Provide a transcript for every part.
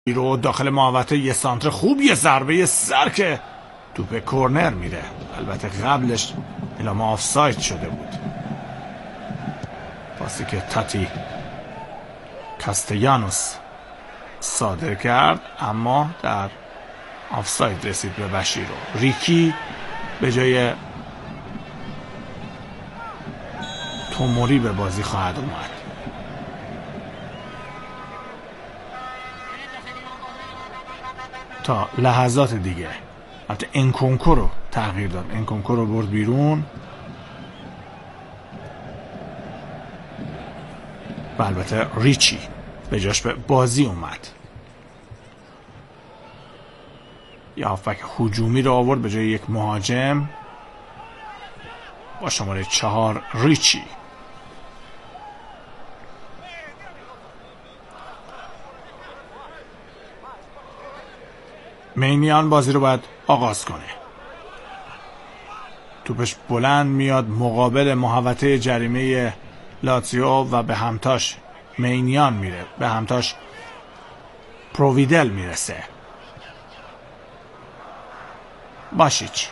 رو داخل محوطه، یه سانتر خوب، یه ضربه سر که توپ کورنر میره. البته قبلش اعلام آفساید شده بود. پاسی که تاتی کاستیانوس صادر کرد اما در آفساید رسید به بشیرو. ریکی به جای توموری به بازی خواهد اومد. تا لحظات دیگه البته انکونکو رو تغییر داد. انکونکو رو برد بیرون و البته ریچی به جاش به بازی اومد. یه هافبک هجومی رو آورد به جای یک مهاجم با شماره 4 ریچی. مینیان بازی رو باید آغاز کنه. توپش بلند میاد مقابل محوطه جریمه لاتزیو و به همتاش مینیان میره، به همتاش پروویدل میرسه. باشیچ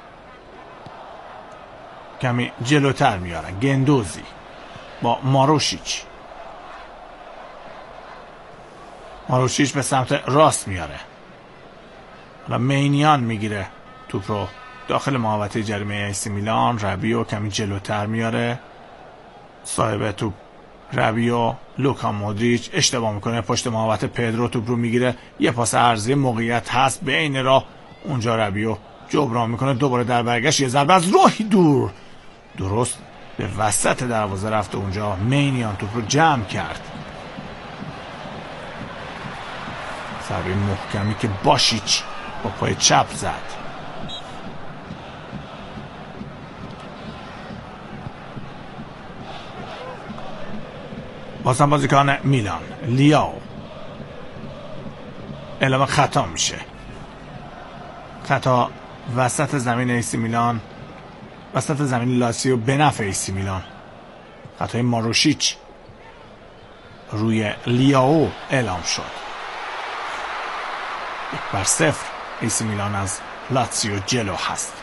کمی جلوتر میارن. گندوزی با ماروشیچ به سمت راست میاره و مینیان میگیره توپ رو داخل محوطه جریمه ایسی میلان. ربیو کمی جلوتر میاره. صاحب توپ ربیو، لوکا مودریچ اشتباه میکنه پشت محوطه. پدرو توپ رو میگیره، یه پاس عرضی موقعیت هست بین راه، اونجا ربیو جبران میکنه. دوباره در برگشت یه ضربه از راهی دور درست به وسط دروازه رفت. اونجا مینیان توپ رو جمع کرد. ضربه محکمی که باشیچ با پای چپ زد. بازم بازیکن میلان لیاو اعلام خطا میشه. خطا وسط زمین ایسی میلان، وسط زمین لاتزیو به نفع ایسی میلان. خطای ماروشیچ روی لیاو اعلام شد. 1-0 ایسی میلان از لاتزیو جلو هست.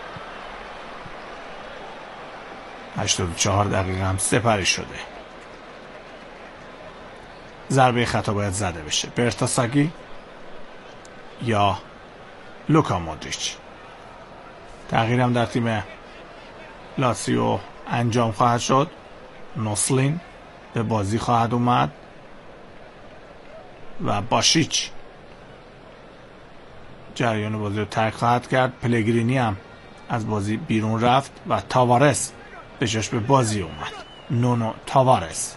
84 دقیقه هم سپری شده. ضربه خطا باید زده بشه. برتاساگی یا لوکا مودریچ. تغییر هم در تیم لاتزیو انجام خواهد شد. نوسلین به بازی خواهد اومد و باشیچ جریان بازی رو ترک خواهد کرد. پلگرینی هم از بازی بیرون رفت و تاوارس به جاش به بازی اومد. نونو تاوارس.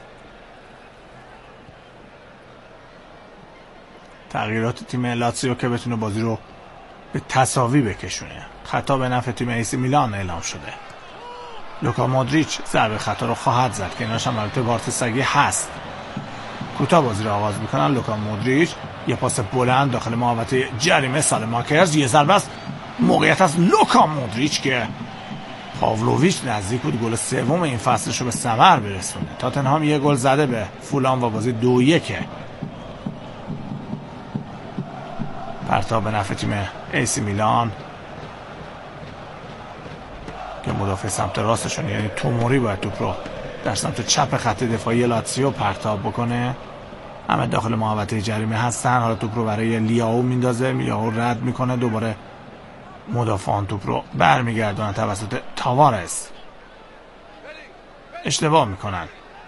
تغییرات تیم لاتزیو که بتونه بازی رو به تساوی بکشونه. خطا به نفع تیم ایسی میلان اعلام شده. لوکا مودریچ ضربه خطا رو خواهد زد که ایناش هم البته بارتساگی هست. کوتاه بازی رو آغاز میکنن. لوکا مودریچ یه پاس بلند داخل محوطه جریمه. سالماکرز یه ضربه است. موقعیت از لوکا مودریچ که پاولویچ نزدیک بود گل سوم این فصلش رو به ثمر برسونه. تاتنهام یه گل زده به فولام و بازی 2-1. پرتاب به نفع تیم ایسی میلان که مدافع سمت راستشون یعنی توموری باید توپ رو در سمت چپ خط دفاعی لاتزیو پرتاب بکنه. همه داخل محوطه جریمه هستن. حالا توپ رو برای لیاو میندازه. لیاو رد میکنه. دوباره مدافعان توپ رو برمیگردونن توسط تاوارس. اشتباه میکنن.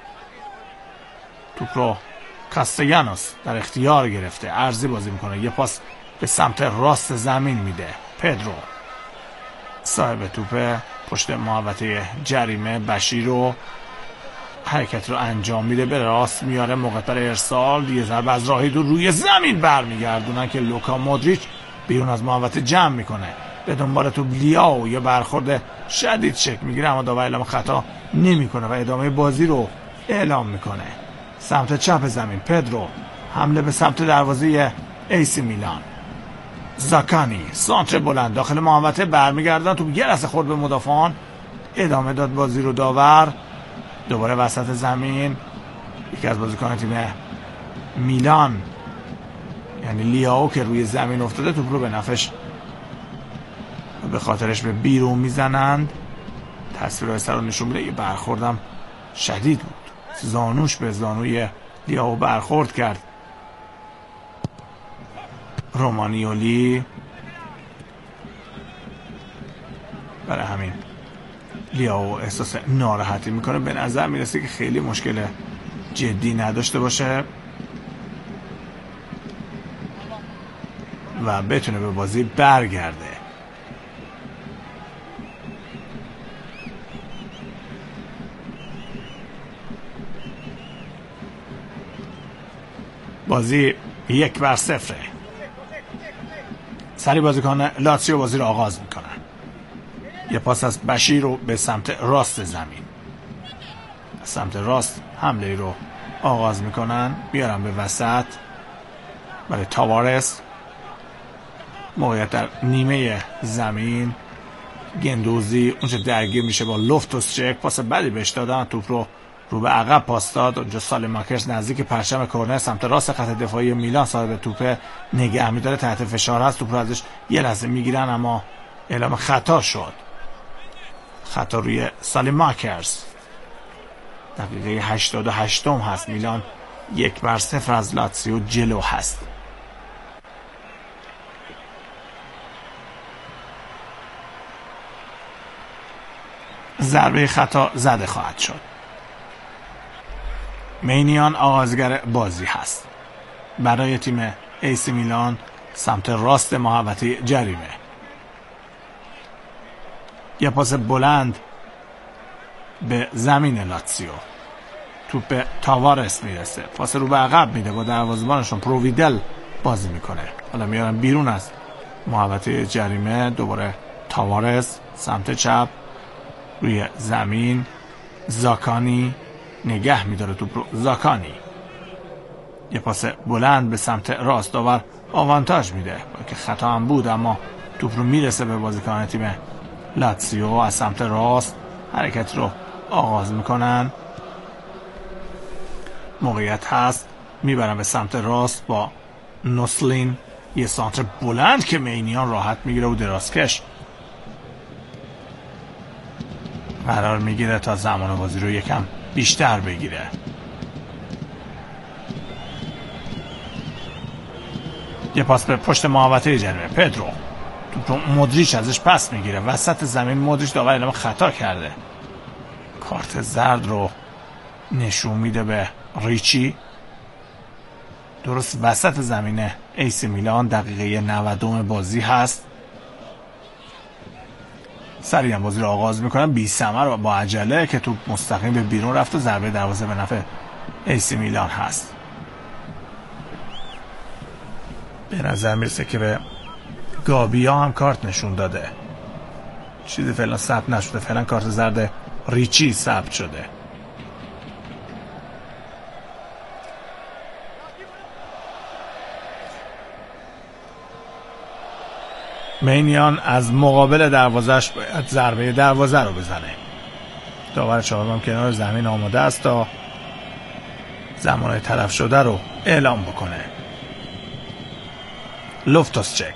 توپ رو کاستیانوس در اختیار گرفته. عرضی بازی میکنه. یه پاس به سمت راست زمین میده. پدرو صاحب توپ پشت محوطه جریمه. بشیرو حرکت رو انجام میده. به راست میاره. موقع برای ارسال. یه ضربه از راهی دور روی زمین برمیگردونن که لوکا مودریچ بیرون از محوطه جمع میکنه. به دنبال توپ لیاو یه برخورد شدید شکل میگیره اما داور اعلام خطا نمیکنه و ادامه بازی رو اعلام میکنه. سمت چپ زمین پدرو حمله به سمت دروازه ایسی میلان. زاکانی سانتر بلند داخل محوطه برمیگردن. توپ یه لحظه خورد به مدافعان. ادامه داد بازی رو داور. دوباره وسط زمین یکی از بازیکنان تیم میلان یعنی لیاو که روی زمین افتاده توپ رو به نفعش به خاطرش به بیرون میزنند. تصویرهای سر رو نشون میده. یه برخوردم شدید بود، زانوش به زانوی لیاو برخورد کرد رومانیولی. برای همین لیاو احساس ناراحتی میکنه. به نظر میرسه که خیلی مشکل جدی نداشته باشه و بتونه به بازی برگرده. بازی 1-0. سری بازیکن لاتزیو بازی رو آغاز میکنن. یه پاس از بشیر رو به سمت راست زمین، سمت راست حمله رو آغاز میکنن. بیارن به وسط برای تاوارس. موقعیت در نیمه زمین. گندوزی اونجا درگیر میشه با لوفتوس چک. پاس بدی بهش دادن، توپ رو به عقب پاس داد. اونجا سالیماکرز نزدیک پرچم کرنر سمت راست خط دفاعی میلان صاحب توپ نگه میداره، تحت فشار هست. توپ رو ازش یه لحظه میگیرن اما اعلام خطا شد. خطا روی سالیماکرز. دقیقه 88 هست. میلان 1-0 از لاتزیو جلو هست. ضربه خطا زده خواهد شد. مینیان آغازگر بازی هست برای تیم ایسی میلان سمت راست محوطه جریمه. یه پاس بلند به زمین لاتزیو. توپ به تاوارس میرسه. پاس رو به عقب میده. با دروازه‌بانشون پروویدل بازی میکنه. حالا میارن بیرون از محوطه جریمه. دوباره تاوارس سمت چپ روی زمین. زاکانی نگه میداره توپ رو. زاکانی یه پاس بلند به سمت راست. داور آوانتاژ میده که خطا هم بود اما توپ رو میرسه به بازیکن تیم لاتزیو. از سمت راست حرکت رو آغاز میکنن. موقعیت هست. میبرن به سمت راست با نوسلین. یه سانتر بلند که مینیان راحت میگیره و درازکش قرار میگیره تا زمان بازی رو یکم بیشتر بگیره. یه پاس به پشت محوطه جریمه. پدرو توپ رو مودریچ ازش پس میگیره وسط زمین. مودریچ داور اعلام خطا کرده. کارت زرد رو نشون میده به ریچی درست وسط زمین ایسی میلان. دقیقه 90 بازی هست. سریعا بازی رو آغاز میکنن. بی ثمر و با عجله که توپ مستقیم به بیرون رفت و ضربه دروازه به نفع ایسی میلان هست. به نظر میرسه که به گابیا هم کارت نشون داده. چیزی فعلا ثبت نشده. فعلا کارت زرد ریچی ثبت شده. مینیان از مقابل دروازش باید ضربه دروازه رو بزنه. داور چهارم کنار زمین آماده است تا زمان تلف شده رو اعلام بکنه. لوفتوس چک.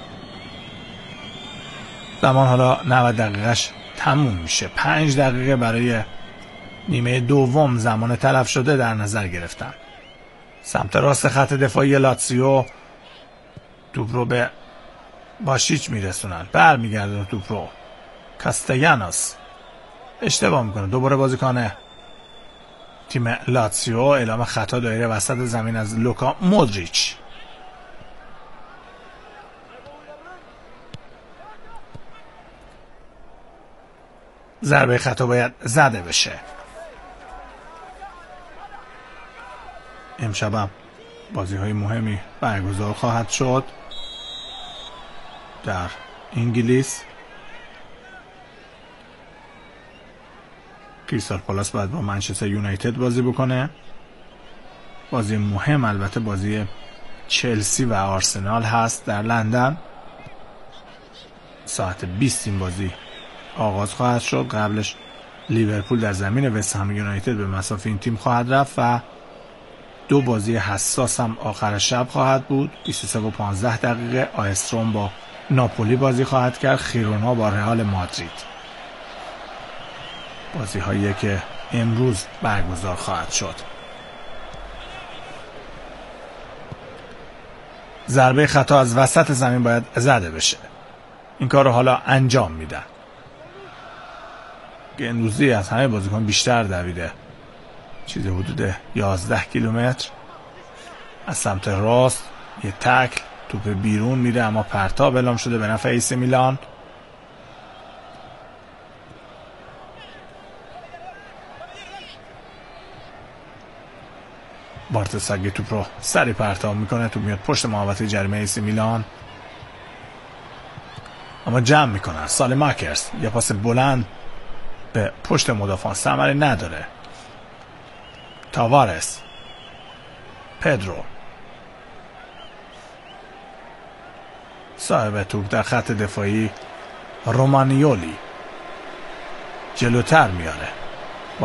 زمان حالا 90 دقیقش تموم میشه. 5 دقیقه برای نیمه دوم زمان تلف شده در نظر گرفتن. سمت راست خط دفاعی لاتزیو توپ رو به باشیچ میرسونن. برمیگردن توپ رو. کاستیانوس اشتباه میکنه. دوباره بازیکن تیم لاتزیو اعلام خطا دایره وسط زمین از لوکا مودریچ. ضربه خطا باید زده بشه. امشب بازی های مهمی برگزار خواهد شد در انگلیس. کریستال پالاس باید با منچستر یونایتد بازی بکنه. بازی مهم البته بازی چلسی و آرسنال هست در لندن. ساعت 20 این بازی آغاز خواهد شد. قبلش لیورپول در زمین وست هم یونایتد به مسافه این تیم خواهد رفت و دو بازی حساس هم آخر شب خواهد بود. 23 و 15 دقیقه آیستروم با ناپولی بازی خواهد کرد، خیرونا با رئال مادرید. بازی هایی که امروز برگزار خواهد شد. ضربه خطا از وسط زمین باید زده بشه. این کار رو حالا انجام میدن. گندوزی از همه بازیکن بیشتر دویده، چیزی حدود 11 کیلومتر. از سمت راست یه تکل، توپ بیرون میره اما پرتاب اعلام شده به نفع ایسی میلان. بارتساگی توپ رو سری پرتاب میکنه، توپ میاد پشت محوطه جریمه ایسی میلان، اما جمع میکنن. سالماکرز یه پاس بلند به پشت مدافعان ثمری نداره. تاوارس، پدرو صاحب توپ در خط دفاعی، رومانیولی جلوتر میاره با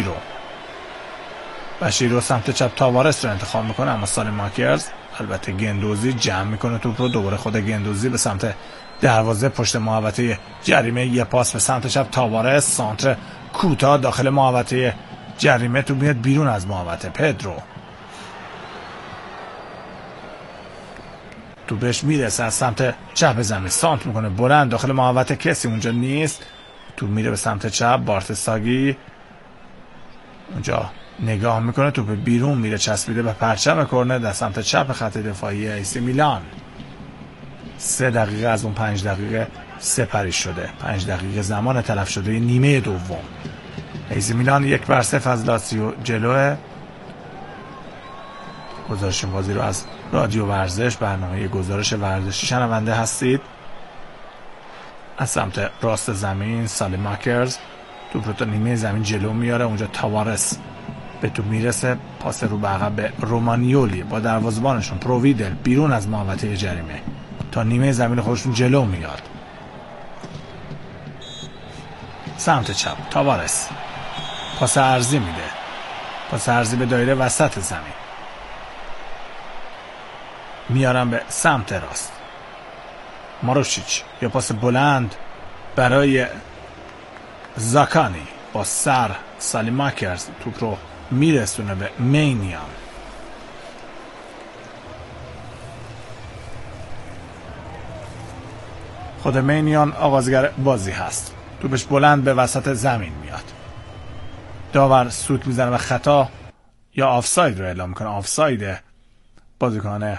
بشیرو سمت چپ تاوارس رو انتخاب میکنه، اما سالماکرز البته گندوزی جمع میکنه توپ رو. دوباره خود گندوزی به سمت دروازه پشت محوطه جریمه، یه پاس به سمت چپ تاوارس، سانتر کوتاه داخل محوطه جریمه، توپ میاد بیرون از محوطه. پدرو توپش میرسه از سمت چپ زمین، سانت میکنه بلند داخل محوطه، کسی اونجا نیست، توپ میره به سمت چپ. بارتساگی اونجا نگاه میکنه، توپ بیرون میره چسبیده به پرچم کرنر در سمت چپ خط دفاعی ایسی میلان. 3 دقیقه از اون 5 دقیقه سپری شده. 5 دقیقه زمان تلف شده نیمه دوم. ایسی میلان 1-0 از لاتزیو جلوه. گزارش بازی رو از رادیو ورزش، برنامه گزارش ورزشی شنونده هستید. از سمت راست زمین سالماکرز توپ رو تا نیمه زمین جلو میاره، اونجا تاوارس به توپ میرسه، پاس رو به عقب به رومانیولی با دروازه‌بانشون پروویدل بیرون از محوطه جریمه تا نیمه زمین خودشون جلو میاد. سمت چپ تاوارس پاس عرضی میده، پاس عرضی به دایره وسط زمین، میارن به سمت راست. ماروشیچ یا پاس بلند برای زاکانی با سر. سالماکرز توپ رو میرسونه به مینیان. خود مینیان آغازگر بازی هست، توپش بلند به وسط زمین میاد، داور سوت میزنه و خطا یا آفساید رو اعلام میکنه. آفساید بازیکن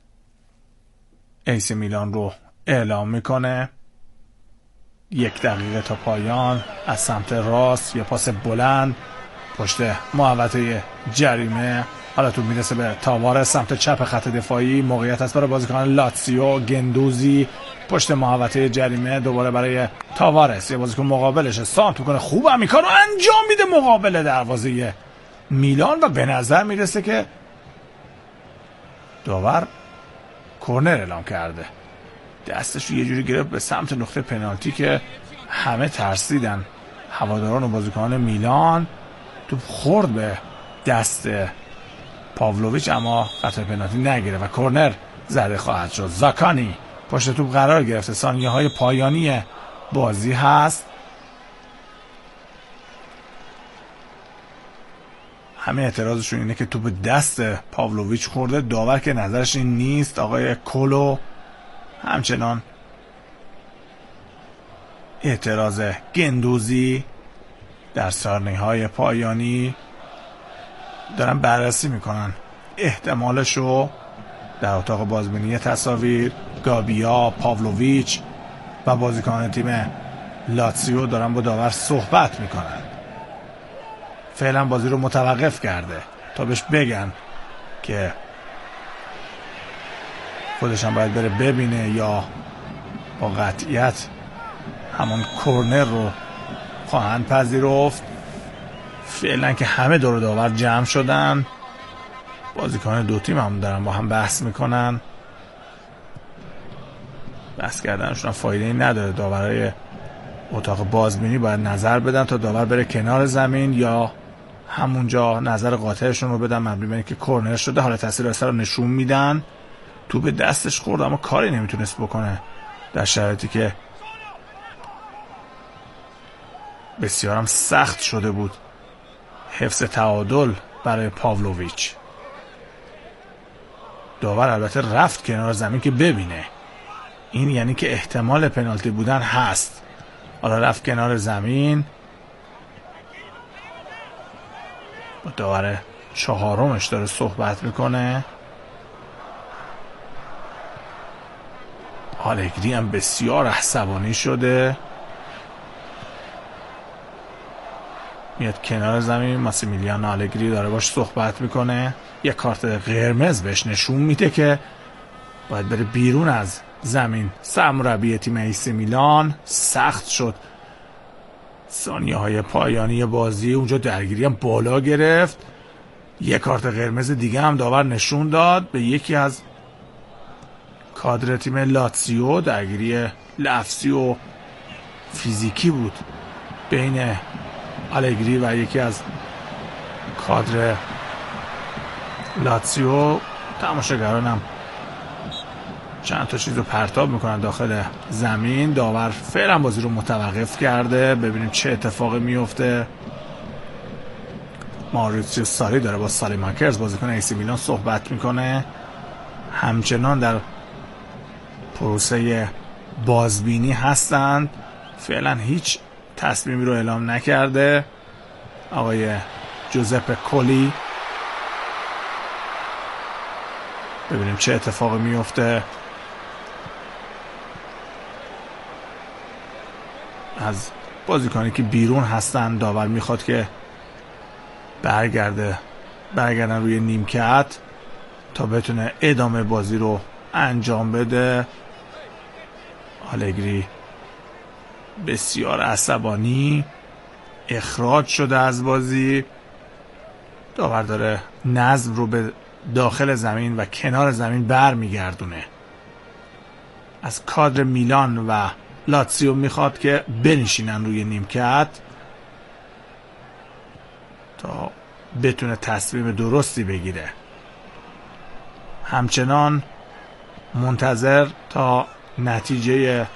ایسی میلان رو اعلام میکنه. 1 دقیقه تا پایان. از سمت راست یه پاس بلند پشت محوطه جریمه، حالا تو میرسه به تاوارس سمت چپ خط دفاعی. موقعیت هست برای بازیکن لاتزیو. گندوزی پشت محوطه جریمه، دوباره برای تاوارس، یه بازیکن مقابلشه، سانت میکنه، خوب هم این کار رو انجام میده مقابل دروازه میلان و به نظر میرسه که داور کورنر اعلام کرده. دستش رو یه جوری گرفت به سمت نقطه پنالتی که همه ترسیدن، هواداران و بازیکنان میلان. توپ خورد به دست پاولویچ اما خطای پنالتی نگیره و کورنر زده خواهد شد. زاکانی پشت توپ قرار گرفته، ثانیه های پایانی بازی هست. همه اعتراضشون اینه که توپ دست پاولویچ خورده، داور که نظرش این نیست. آقای کولو همچنان اعتراض گندوزی در ثانیه‌های پایانی دارن بررسی میکنن احتمالشو. در اتاق بازبینی تصاویر گابیا، پاولویچ و بازیکن تیم لاتزیو دارن با داور صحبت میکنن. فعلا بازی رو متوقف کرده تا بهش بگن که خودش هم باید بره ببینه یا با قطعیت همون کورنر رو خواهند پذیرفت. فعلا که همه دور داور جمع شدن، بازیکن دو تیم هم دارن با هم بحث میکنن. بحث کردنشون فایده نداره، داورای اتاق بازبینی باید نظر بدن تا داور بره کنار زمین یا همونجا نظر قاطعشون رو بدن مبنی بر اینکه کرنر شده. حالا تاثیر اثر رو نشون میدن. تو به دستش خورد اما کاری نمیتونست بکنه در شرایطی که بسیارم سخت شده بود حفظ تعادل برای پاولویچ. داور البته رفت کنار زمین که ببینه، این یعنی که احتمال پنالتی بودن هست. حالا رفت کنار زمین. با داور چهارمش داره صحبت میکنه. آلگری هم بسیار عصبانی شده، میاد کنار زمین. ماسیمیلیانو آلگری داره باش صحبت میکنه. یه کارت قرمز بهش نشون میده که باید بره بیرون از زمین. سرمربی تیم ایسی میلان سخت شد ثانیه های پایانی بازی. اونجا درگیری هم بالا گرفت. یه کارت قرمز دیگه هم داور نشون داد به یکی از کادر تیم لاتزیو. درگیری لفظی و فیزیکی بود بین آلگری و یکی از کادر لاتزیو. تماشاگران هم چند تا چیز رو پرتاب میکنن داخل زمین. داور فعلا بازی رو متوقف کرده. ببینیم چه اتفاقی میفته. ماریتسیو ساری داره با سالیماکرز بازیکن ایسی میلان صحبت میکنه. همچنان در پروسه بازبینی هستند. فعلا هیچ تصمیمی رو اعلام نکرده آقای جوزپه کولی. ببینیم چه اتفاقی میفته. از بازیکنی که بیرون هستن داور میخواد که برگردن روی نیمکت تا بتونه ادامه بازی رو انجام بده. آلگری بسیار عصبانی، اخراج شده از بازی. داور داره نظم رو به داخل زمین و کنار زمین برمیگردونه. از کادر میلان و لاتزیو میخواد که بنشینن روی نیمکت تا بتونه تصمیم درستی بگیره. همچنان منتظر تا نتیجه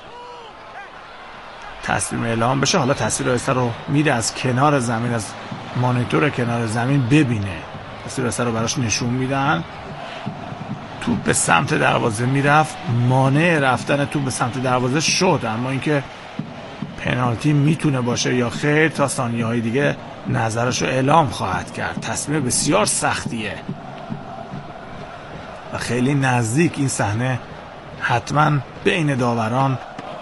تصمیم اعلام بشه. حالا تصویر اثر رو میره از کنار زمین، از مانیتور کنار زمین ببینه. تصویر اثر رو براش نشون میدن. توپ به سمت دروازه میرفت، مانع رفتن توپ به سمت دروازه شد، اما اینکه پنالتی میتونه باشه یا خیر تا ثانیه های دیگه نظرش رو اعلام خواهد کرد. تصمیم بسیار سختیه و خیلی نزدیک این صحنه حتما بین داوران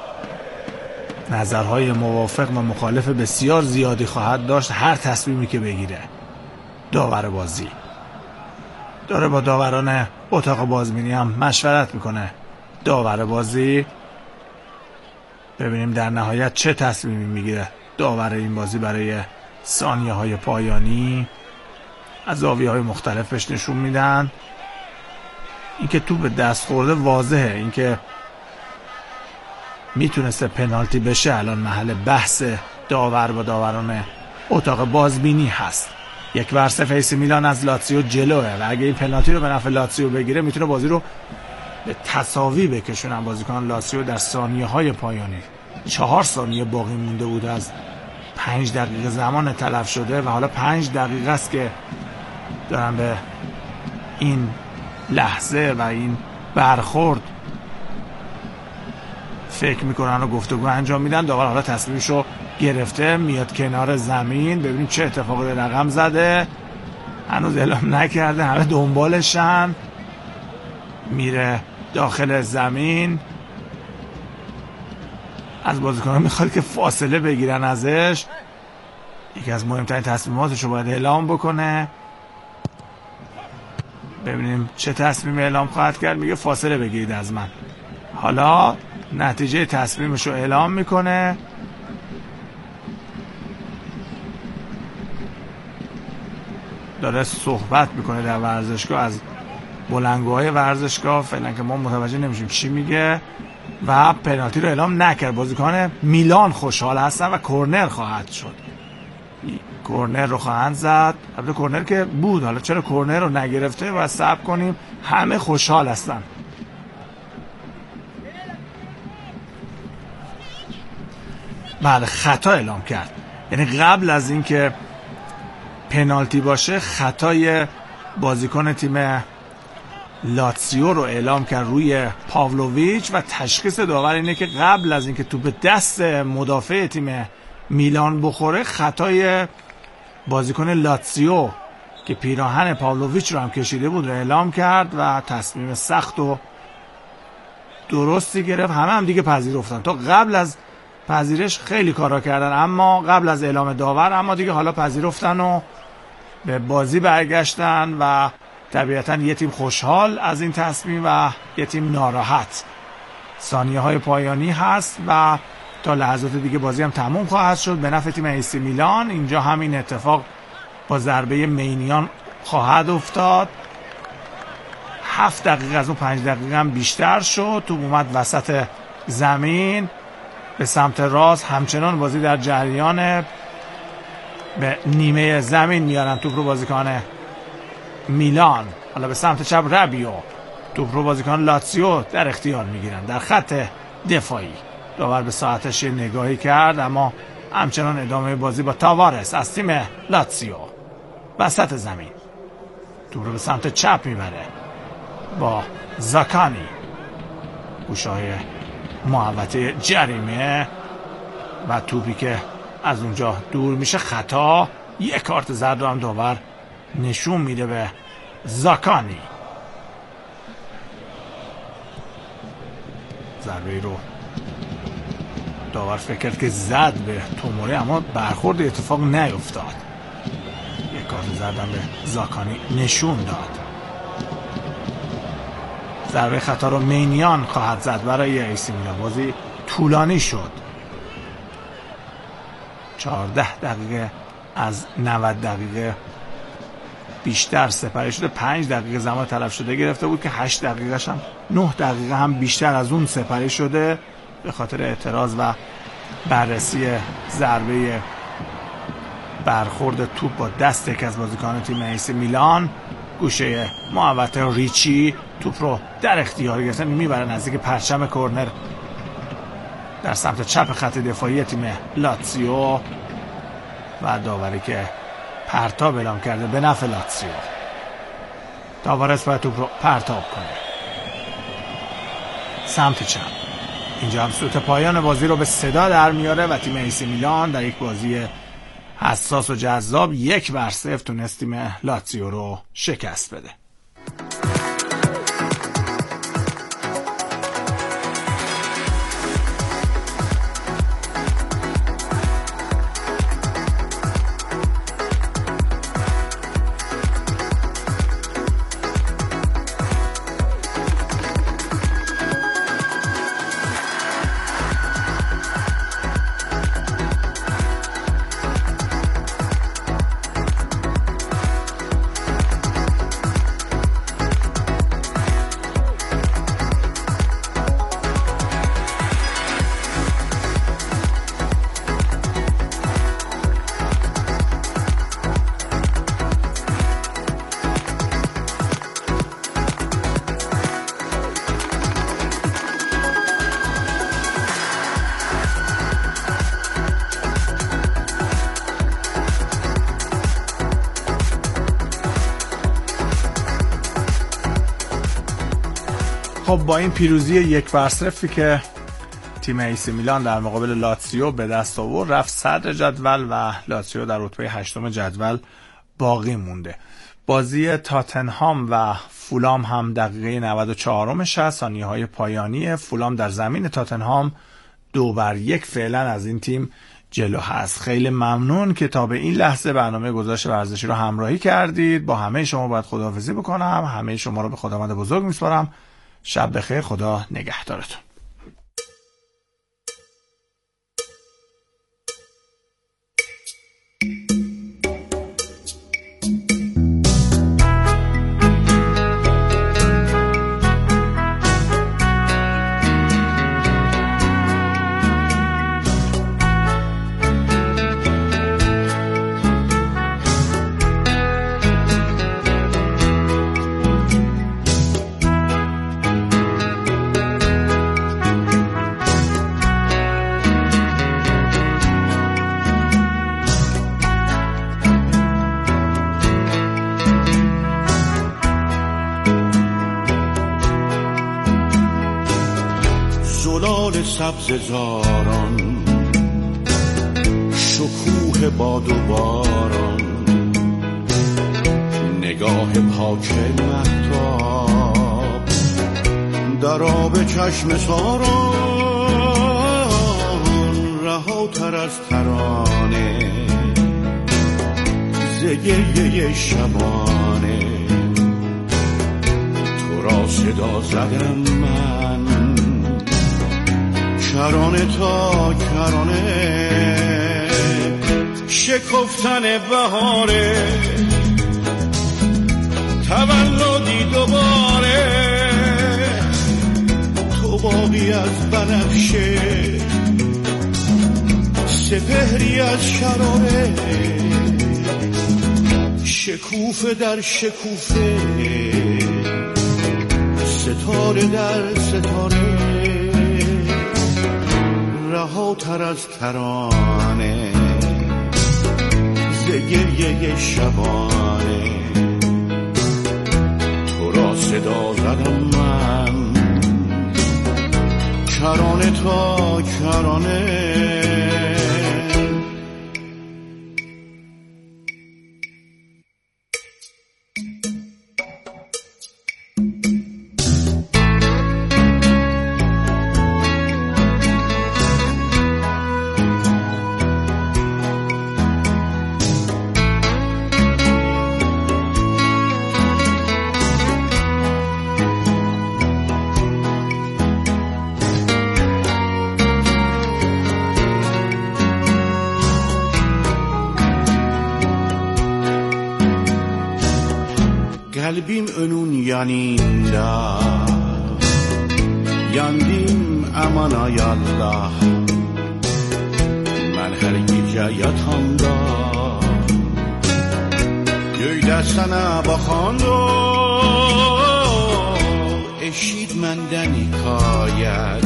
نظرهای موافق و مخالف بسیار زیادی خواهد داشت. هر تصمیمی که بگیره داور بازی داره با داوران اتاق بازبینی هم مشورت میکنه. داور بازی ببینیم در نهایت چه تصمیمی میگیره داور این بازی برای ثانیه های پایانی. از زاویه های مختلف بهش نشون میدن. اینکه تو به دست خورده واضحه، اینکه میتونسته پنالتی بشه الان محل بحث داور با داوران اتاق بازبینی هست. یک ورسه ایسی میلان از لاتزیو جلوه و اگه این پنالتی رو به نفع لاتزیو بگیره میتونه بازی رو به تساوی بکشونن بازیکن لاتزیو در ثانیه های پایانی. 4 ثانیه باقی مونده بود از 5 دقیقه زمان تلف شده و حالا 5 دقیقه است که دارن به این لحظه و این برخورد فکر میکنن و گفتگو انجام میدن. داور حالا تصمیمش رو گرفته، میاد کنار زمین. ببینیم چه اتفاقی رقم زده. هنوز اعلام نکرده، همه دنبالشن. میره داخل زمین. از بازیکنان میخواد که فاصله بگیرن ازش. یکی از مهمترین تصمیماتش رو باید اعلام بکنه. ببینیم چه تصمیم اعلام خواهد کرد. میگه فاصله بگیرید از من. حالا نتیجه تصمیمش رو اعلام میکنه. داره صحبت میکنه در ورزشگاه از بلندگوهای ورزشگاه. فعلا که ما متوجه نمیشیم چی میگه و پنالتی رو اعلام نکرد. بازیکن میلان خوشحال هستن و کرنر خواهد شد. کورنر رو خواهند زد. البته کورنر که بود، حالا چرا کورنر رو نگرفته و صبر کنیم. همه خوشحال هستن. بله خطا اعلام کرد، یعنی قبل از اینکه پنالتی باشه خطای بازیکن تیم لاتزیو رو اعلام کرد روی پاولویچ و تشخیص داور اینه که قبل از اینکه توپ دست مدافع تیم میلان بخوره خطای بازیکن لاتزیو که پیراهن پاولویچ رو هم کشیده بود رو اعلام کرد و تصمیم سخت و درستی گرفت. همه هم دیگه پذیرفتن. تا قبل از پذیرش خیلی کارا کردن، اما قبل از اعلام داور، اما دیگه حالا پذیرفتن و به بازی برگشتن و طبیعتا یه تیم خوشحال از این تصمیم و یه تیم ناراحت. ثانیه های پایانی هست و تا لحظات دیگه بازی هم تموم خواهد شد به نفع تیم ایسی میلان. اینجا همین اتفاق با ضربه مینیان خواهد افتاد. 7 دقیقه از اون 5 دقیقه هم بیشتر شد. توپ اومد وسط زمین به سمت راست، همچنان بازی در جریان. به نیمه زمین میارن توپ رو بازیکن میلان. حالا به سمت چپ ربیو، توپ رو بازیکن لاتزیو در اختیار میگیرن در خط دفاعی. داور به ساعتش یه نگاهی کرد، اما همچنان ادامه بازی با تاوارس از تیم لاتزیو. وسط زمین توپ رو به سمت چپ میبره با زاکانی، گوشه‌های محوطه جریمه و توپی که از اونجا دور میشه خطا. یک کارت زرد رو هم داور نشون میده به زاکانی. ضربه رو داور فکر کرد که زد به توموره، اما برخورد اتفاق نیفتاد. یک کارت زرد هم به زاکانی نشون داد. ضربه خطا رو مینیان خواهد زد برای ایسی میلان. بازی طولانی شد. 14 دقیقه از 90 دقیقه بیشتر سپری شده. 5 دقیقه زمان تلف شده گرفته بود که 8 دقیقه هم 9 دقیقه هم بیشتر از اون سپری شده به خاطر اعتراض و بررسی ضربه برخورد توپ با دست یک از بازیکنان تیم ایسی میلان. گوشه محوطه ریچی توپ رو در اختیار گرفتن، میبره نزدیک پرچم کورنر در سمت چپ خط دفاعی تیم لاتزیو و داوری که پرتاب اعلام کرده به نفع لاتزیو. تاوارس باید توپ رو پرتاب کنه سمت چپ. اینجا هم سوت پایان بازی رو به صدا در میاره و تیم ایسی میلان در یک بازی حساس و جذاب 1-0 تونست تیم لاتزیو رو شکست بده. خب با این پیروزی 1-0 که تیم ایسی میلان در مقابل لاتزیو به دست آورد، رفت صدر جدول و لاتزیو در رتبه 8 جدول باقی مونده. بازی تاتنهام و فولام هم دقیقه 94 هست. ثانیه‌های پایانی فولام در زمین تاتنهام 2-1 فعلا از این تیم جلو هست. خیلی ممنون که تا به این لحظه برنامه گزارش ورزشی رو همراهی کردید. با همه شما باید خداحافظی بکنم. همه شما رو به خداوند بزرگ میسپارم. شب بخیر، خدا نگهدارتون. زلال سبز زاران، شکوه باد و باران، نگاه پاک مهتاب در آب چشم ساران، رهاتر از ترانه ز گریه شبانه، تو را صدا زدم من کرانه تا کرانه. شکفتن بهاره، تولدی دوباره، تو باغی از بنفشه، سپهری از شراره، شکوفه در شکوفه، ستاره در ستاره، رهاتر از ترانه ز گریه شبانه، تو را صدا زدم من کرانه تا کرانه. Kalbim önün yanında, yandım aman ay Allah. Ben her gece yatağımda göyde sana bakanda, eşit menden hikayet,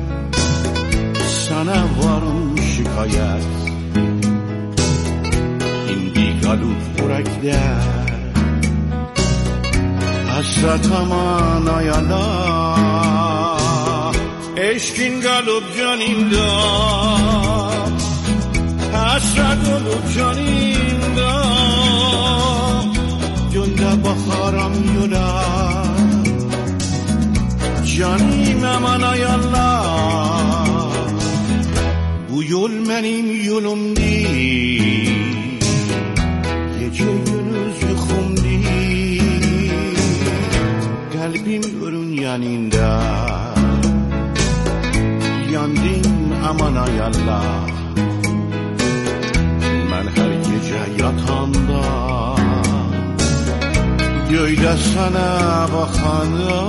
sana varım şikayet. این بیگالوب برکده حسرت aman ay Allah. Eşkin galup canimda, hasret olup canimda, gönde bakarım yola, canim aman ay Allah. Bu yol benim yolum değil, gece gündüz uykum değil. Kalbim ölün yanında, yandım aman ay Allah. Ben her gece yatağımda göyde sana bakanda,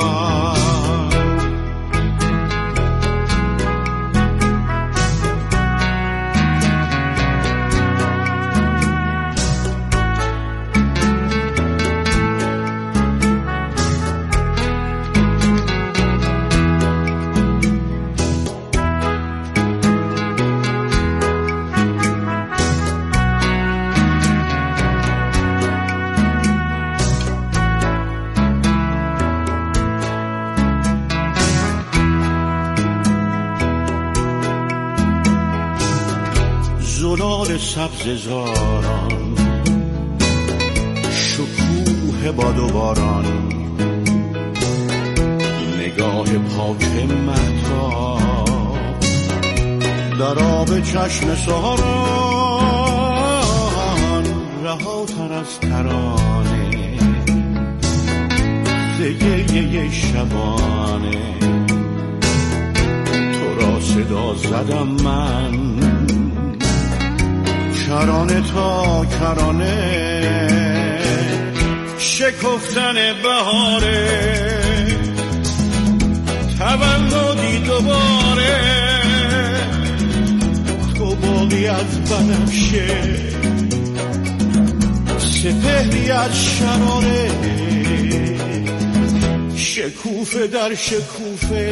زلال سبز زاران، شکوه باد و باران، نگاه پاک مهتاب در آب چشم ساران، رهاتر از ترانه ز گریه شبانه، تو را صدا زدم من کرانه تا کرانه. شکفتن بهاره، تولدی دوباره، تو باغی از بنفشه، سپهری از شراره، شکوفه در شکوفه،